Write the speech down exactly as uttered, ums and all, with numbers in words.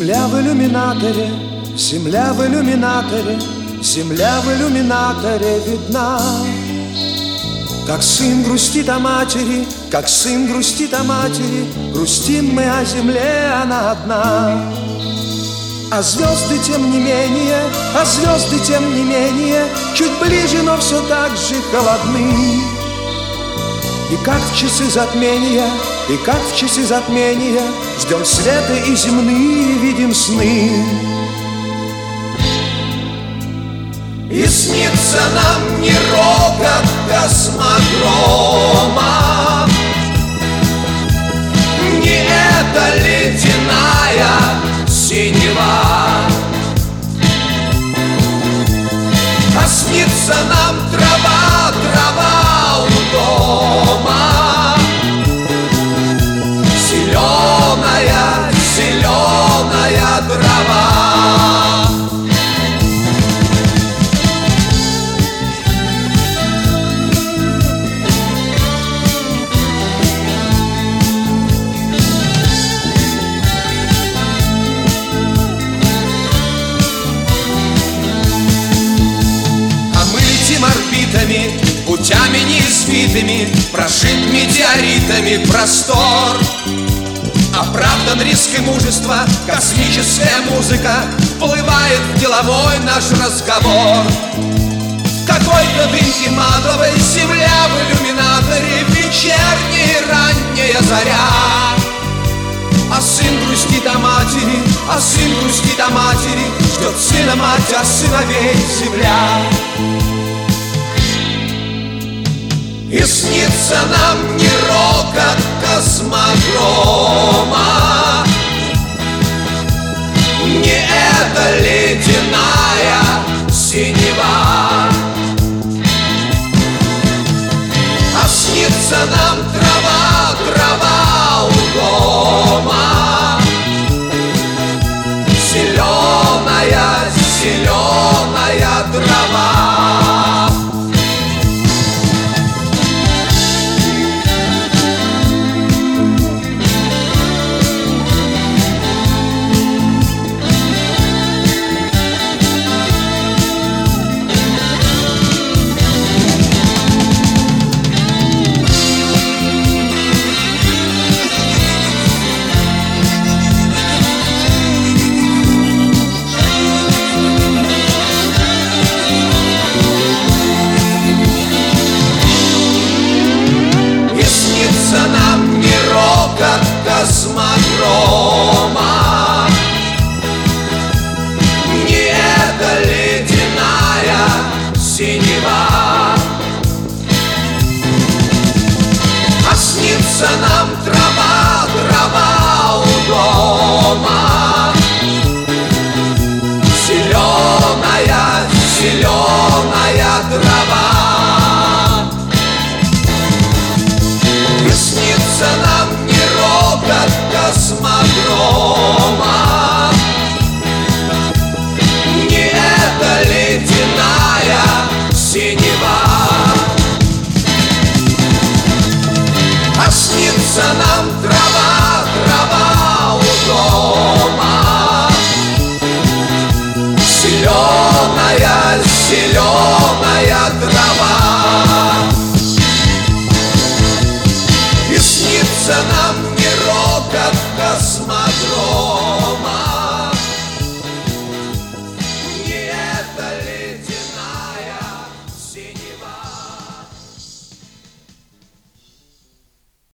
Земля в иллюминаторе, земля в иллюминаторе, земля в иллюминаторе видна. Как сын грустит о матери, как сын грустит о матери, грустим мы о земле, она одна. А звезды тем не менее, а звезды тем не менее, чуть ближе, но все так же холодны. И как в часы затмения, и как в часы затмения, ждем света и земные видим сны. И снится нам не рокот космодрома, не эта ледяная синева, а снится нам трава, трава у дома, зеленая, зеленая трава. Орбитами, путями неизвитыми, прошит метеоритами простор. Оправдан риск и мужество, космическая музыка вплывает в деловой наш разговор. Какой-то дымки матовой, земля в иллюминаторе, вечерняя ранняя заря. А сын грустит о матери, а сын грустит о матери, ждет сына мать, а сыновей земля. И снится нам не рокот космодрома, не эта ледяная синева, а снится нам трава, трава у дома, зеленая, зеленая трава. Космодрома, не эта ледяная синева, а снится нам трава, трава у дома, зеленая, зеленая трава. И снится нам не рокот космодрома, не эта ледяная синева, а снится нам трава, трава у дома, зеленая, зеленая трава. И снится нам не рокот космодрома,